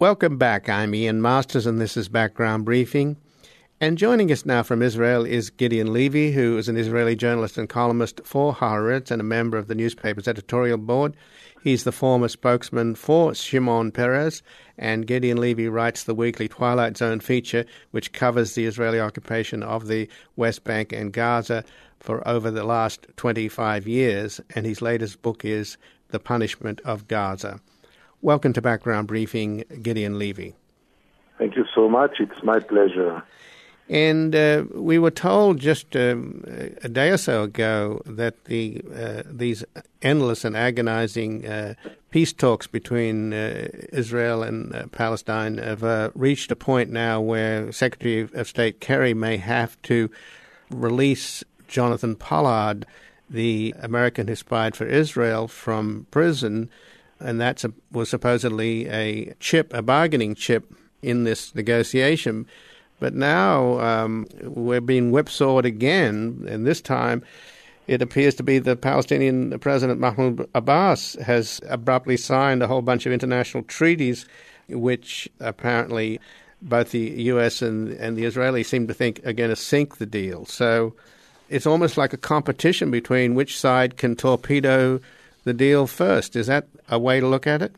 Welcome back. I'm Ian Masters, and this is Background Briefing. And joining us now from Israel is Gideon Levy, who is an Israeli journalist and columnist for Haaretz and a member of the newspaper's editorial board. He's the former spokesman for Shimon Peres, and Gideon Levy writes the weekly Twilight Zone feature, which covers the Israeli occupation of the West Bank and Gaza for over the last 25 years, and his latest book is The Punishment of Gaza. Welcome to Background Briefing, Gideon Levy. Thank you so much. It's my pleasure. And we were told just a day or so ago that these endless and agonizing peace talks between Israel and Palestine have reached a point now where Secretary of State Kerry may have to release Jonathan Pollard, the American who spied for Israel, from prison, and that was supposedly a bargaining chip in this negotiation. But now we're being whipsawed again, and this time it appears to be the Palestinian President Mahmoud Abbas has abruptly signed a whole bunch of international treaties, which apparently both the U.S. and the Israelis seem to think are going to sink the deal. So it's almost like a competition between which side can torpedo the deal first. Is that a way to look at it?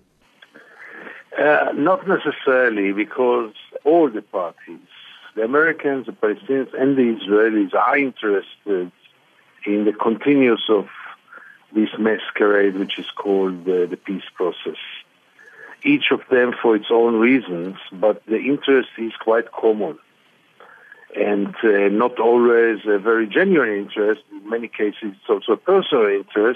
Not necessarily, because all the parties, the Americans, the Palestinians, and the Israelis are interested in the continuance of this masquerade, which is called the peace process. Each of them for its own reasons, but the interest is quite common. And not always a very genuine interest. In many cases, it's also a personal interest,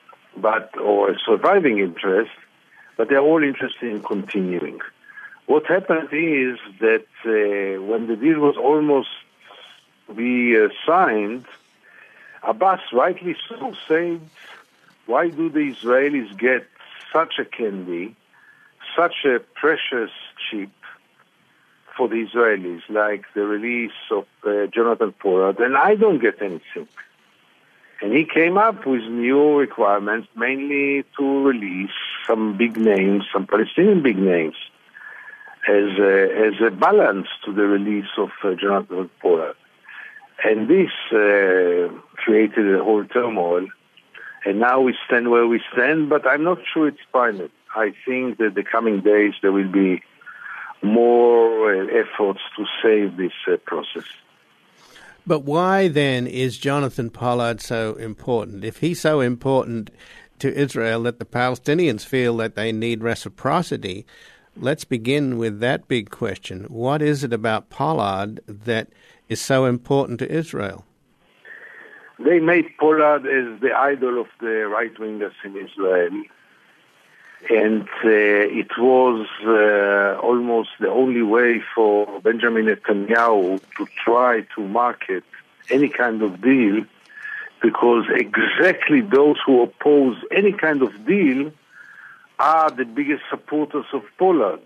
or a surviving interest, but they're all interested in continuing. What happened is that when the deal was almost to be signed, Abbas rightly so said, why do the Israelis get such a candy, such a precious chip for the Israelis, like the release of Jonathan Pollard, and I don't get anything. And he came up with new requirements, mainly to release some big names, some Palestinian big names, as a balance to the release of Jonathan Pollard. And this created a whole turmoil. And now we stand where we stand, but I'm not sure it's final. I think that the coming days there will be more efforts to save this process. But why then is Jonathan Pollard so important? If he's so important to Israel that the Palestinians feel that they need reciprocity, let's begin with that big question. What is it about Pollard that is so important to Israel? They made Pollard as the idol of the right-wingers in Israel. And it was almost the only way for Benjamin Netanyahu to try to market any kind of deal, because exactly those who oppose any kind of deal are the biggest supporters of Pollard.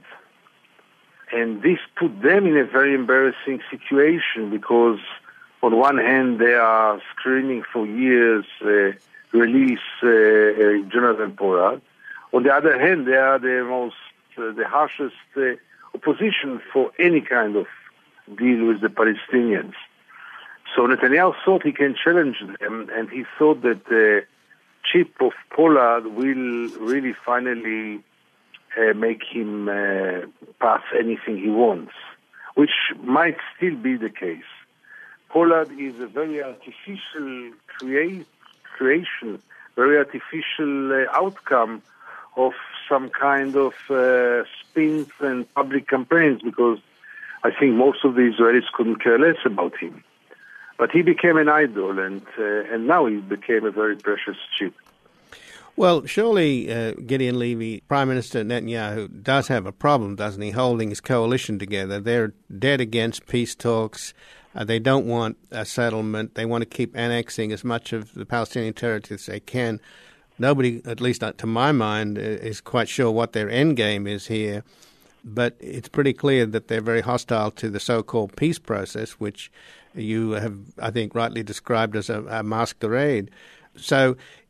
And this put them in a very embarrassing situation, because on one hand they are screaming for years, release Jonathan Pollard. On the other hand, they are the harshest opposition for any kind of deal with the Palestinians. So Netanyahu thought he can challenge them, and he thought that the chip of Pollard will really finally make him pass anything he wants, which might still be the case. Pollard is a very artificial creation, very artificial outcome of some kind of spins and public campaigns, because I think most of the Israelis couldn't care less about him. But he became an idol, and now he became a very precious chip. Well, surely, Gideon Levy, Prime Minister Netanyahu does have a problem, doesn't he, holding his coalition together? They're dead against peace talks. They don't want a settlement. They want to keep annexing as much of the Palestinian territory as they can. Nobody, at least to my mind, is quite sure what their end game is here. But it's pretty clear that they're very hostile to the so-called peace process, which you have, I think, rightly described as a masquerade. So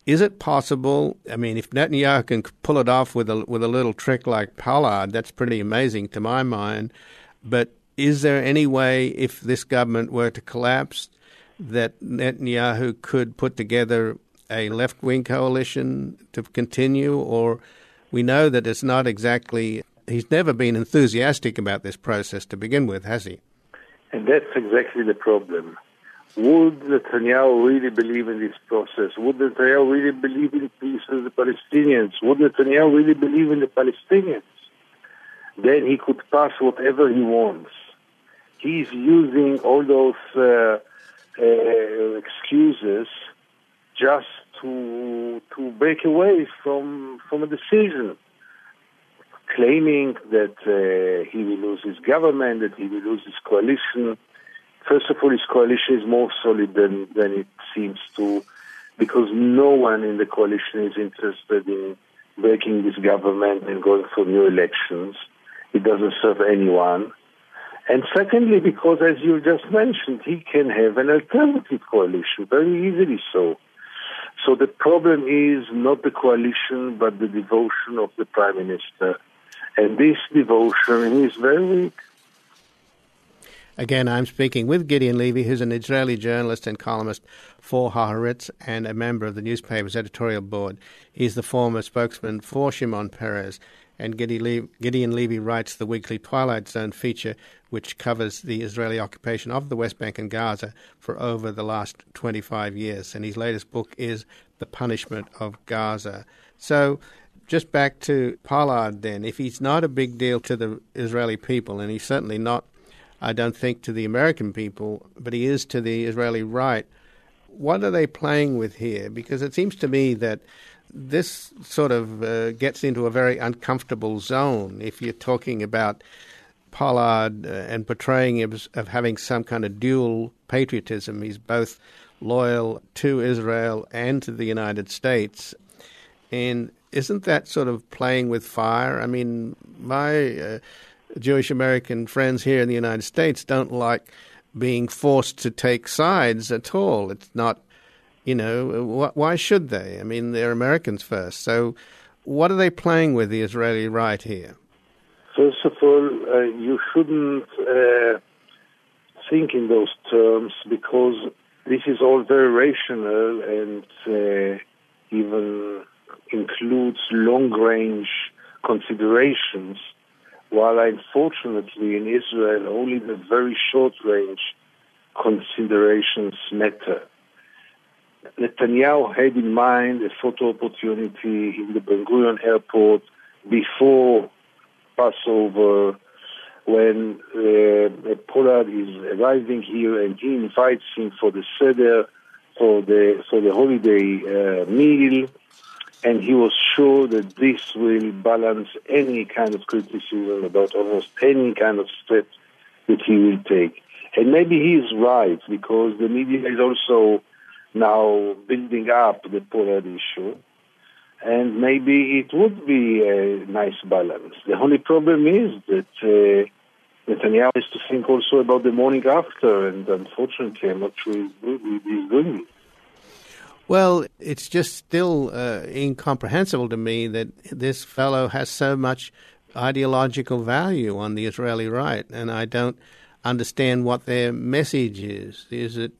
Is it possible? I mean, if Netanyahu can pull it off with a little trick like Pollard, that's pretty amazing to my mind. But is there any way, if this government were to collapse, that Netanyahu could put together a left-wing coalition to continue? Or we know that it's not exactly, he's never been enthusiastic about this process to begin with, has he? And that's exactly the problem. Would Netanyahu really believe in this process? Would Netanyahu really believe in peace with the Palestinians? Would Netanyahu really believe in the Palestinians? Then he could pass whatever he wants. He's using all those excuses just to break away from a decision, claiming that he will lose his government, that he will lose his coalition. First of all, his coalition is more solid than it seems to, because no one in the coalition is interested in breaking this government and going for new elections. It doesn't serve anyone. And secondly, because as you just mentioned, he can have an alternative coalition, very easily so. So the problem is not the coalition, but the devotion of the Prime Minister. And this devotion is very weak. Again, I'm speaking with Gideon Levy, who's an Israeli journalist and columnist for Haaretz and a member of the newspaper's editorial board. He's the former spokesman for Shimon Peres. And Gideon Levy writes the weekly Twilight Zone feature, which covers the Israeli occupation of the West Bank and Gaza for over the last 25 years. And his latest book is The Punishment of Gaza. So just back to Pollard then. If he's not a big deal to the Israeli people, and he's certainly not, I don't think, to the American people, but he is to the Israeli right, what are they playing with here? Because it seems to me that this sort of gets into a very uncomfortable zone if you're talking about Pollard and portraying him of having some kind of dual patriotism. He's both loyal to Israel and to the United States. And isn't that sort of playing with fire? I mean, my Jewish American friends here in the United States don't like being forced to take sides at all. It's not, why should they? I mean, they're Americans first. So what are they playing with, the Israeli right here? First of all, you shouldn't think in those terms, because this is all very rational and even includes long-range considerations, while unfortunately in Israel only the very short-range considerations matter. Netanyahu had in mind a photo opportunity in the Ben Gurion airport before Passover, when Pollard is arriving here, and he invites him for the Seder, for the holiday meal, and he was sure that this will balance any kind of criticism about almost any kind of step that he will take. And maybe he is right, because the media is also now building up the Pollard issue, and maybe it would be a nice balance. The only problem is that Netanyahu has to think also about the morning after, and unfortunately I'm not sure he's doing it. Well, it's just still incomprehensible to me that this fellow has so much ideological value on the Israeli right, and I don't understand what their message is. Is it,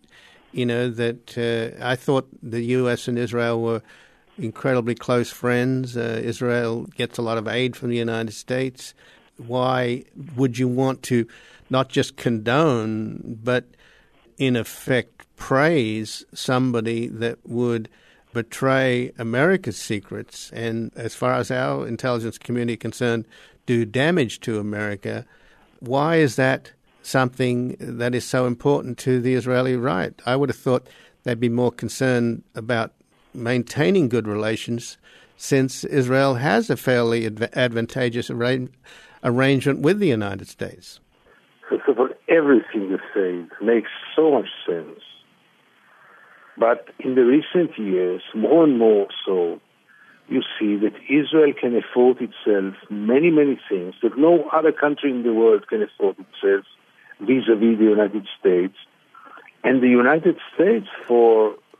that I thought the U.S. and Israel were incredibly close friends. Israel gets a lot of aid from the United States. Why would you want to not just condone, but in effect praise somebody that would betray America's secrets and, as far as our intelligence community is concerned, do damage to America? Why is that something that is so important to the Israeli right? I would have thought they'd be more concerned about maintaining good relations, since Israel has a fairly advantageous arrangement with the United States. First of all, everything you say makes so much sense. But in the recent years, more and more so, you see that Israel can afford itself many, many things that no other country in the world can afford itself vis-a-vis the United States. And the United States, for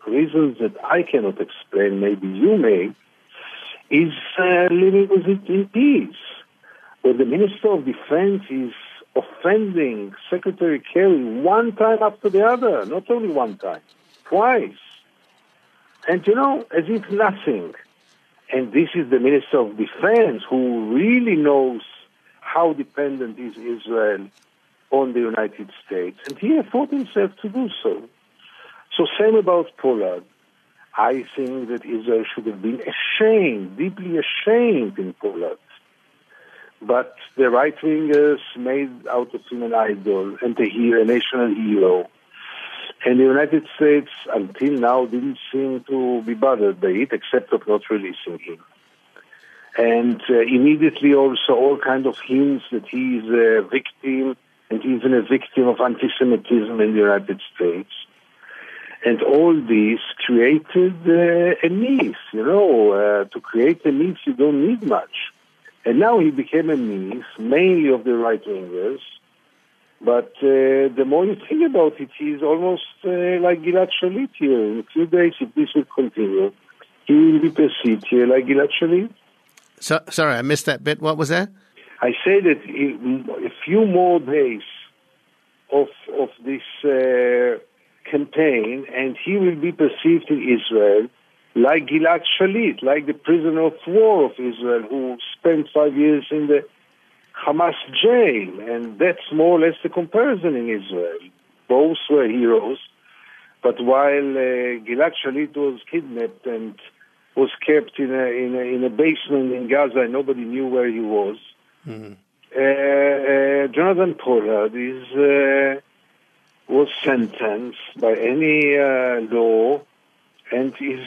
reasons that I cannot explain, maybe you may, is living with it in peace. Where the Minister of Defense is offending Secretary Kerry one time after the other, not only one time, twice. And, as if nothing. And this is the Minister of Defense who really knows how dependent is Israel on the United States. And he afforded himself to do so. So same about Pollard. I think that Israel should have been ashamed, deeply ashamed in Pollard. But the right-wingers made out of him an idol and a national hero. And the United States, until now, didn't seem to be bothered by it, except of not releasing him. And immediately also all kind of hints that he is a victim, and even a victim of anti-Semitism in the United States. And all this created a myth, to create a myth you don't need much. And now he became a myth, mainly of the right-wingers. But the more you think about it, he's almost like Gilad Shalit here. In a few days, if this will continue, he will be perceived here like Gilad Shalit. So, sorry, I missed that bit. What was that? I say that a few more days of this campaign, and he will be perceived in Israel like Gilad Shalit, like the prisoner of war of Israel who spent 5 years in the Hamas jail, and that's more or less the comparison in Israel. Both were heroes, but while Gilad Shalit was kidnapped and was kept in a basement in Gaza and nobody knew where he was, Jonathan Pollard was sentenced by any law and is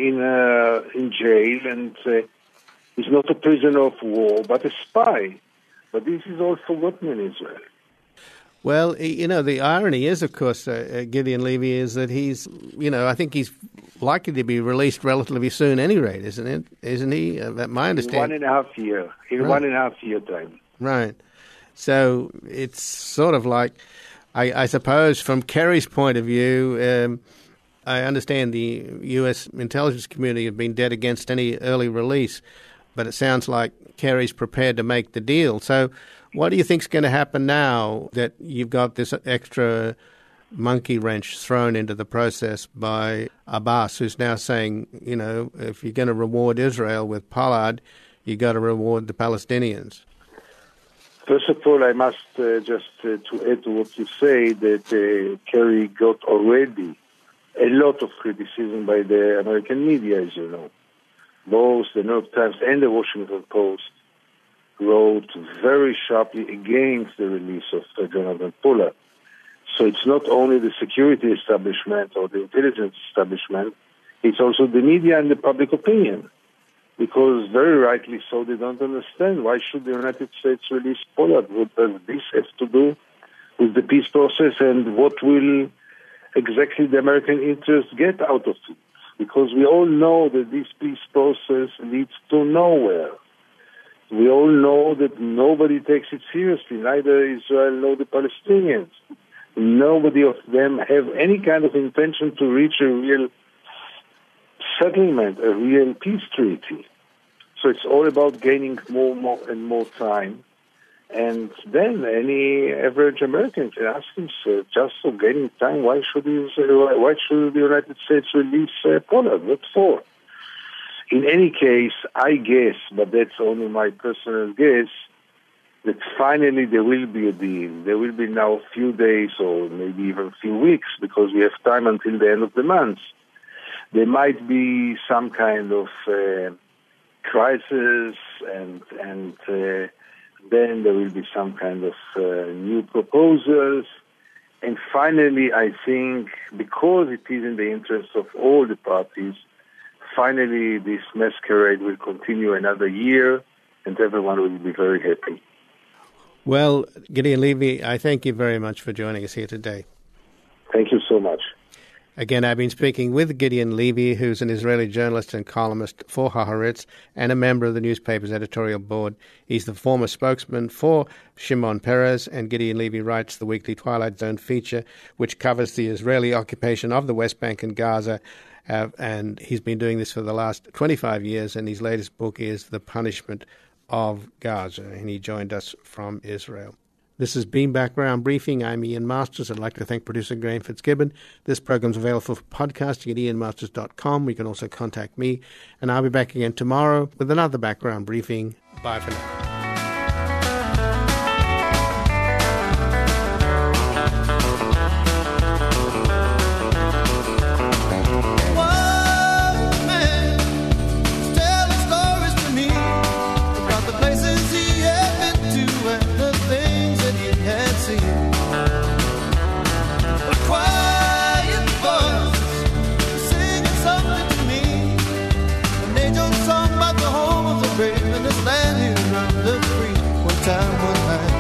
in jail and is not a prisoner of war but a spy. But this is all forgotten in Israel. Well, the irony is, of course, Gideon Levy, is that he's, I think he's likely to be released relatively soon at any rate, isn't it? Isn't he? My understanding. In 1.5 years. In 1.5 year time. Right. So it's sort of like, I suppose, from Kerry's point of view, I understand the U.S. intelligence community have been dead against any early release, but it sounds like Kerry's prepared to make the deal. So what do you think's going to happen now that you've got this extra monkey wrench thrown into the process by Abbas, who's now saying, if you're going to reward Israel with Pollard, you got to reward the Palestinians? First of all, I must just to add to what you say, that Kerry got already a lot of criticism by the American media, as you know. Both the New York Times and the Washington Post wrote very sharply against the release of Jonathan Pollard. So it's not only the security establishment or the intelligence establishment, it's also the media and the public opinion. Because very rightly so, they don't understand why should the United States release Pollard. What does this have to do with the peace process, and what will exactly the American interests get out of it? Because we all know that this peace process leads to nowhere. We all know that nobody takes it seriously, neither Israel nor the Palestinians. Nobody of them have any kind of intention to reach a real settlement, a real peace treaty. So it's all about gaining more and more time. And then any average American can ask himself, just for gaining time, why should the United States release Pollard? What for? In any case, I guess, but that's only my personal guess, that finally there will be a deal. There will be now a few days or maybe even a few weeks, because we have time until the end of the month. There might be some kind of crisis, and then there will be some kind of new proposals. And finally, I think, because it is in the interest of all the parties, finally this masquerade will continue another year, and everyone will be very happy. Well, Gideon Levy, I thank you very much for joining us here today. Thank you so much. Again, I've been speaking with Gideon Levy, who's an Israeli journalist and columnist for Haaretz and a member of the newspaper's editorial board. He's the former spokesman for Shimon Peres, and Gideon Levy writes the weekly Twilight Zone feature, which covers the Israeli occupation of the West Bank and Gaza And he's been doing this for the last 25 years, and his latest book is The Punishment of Gaza, and he joined us from Israel. This has been Background Briefing. I'm Ian Masters. I'd like to thank producer Graham Fitzgibbon. This program's available for podcasting at ianmasters.com. You can also contact me, and I'll be back again tomorrow with another Background Briefing. Bye for now. Time one night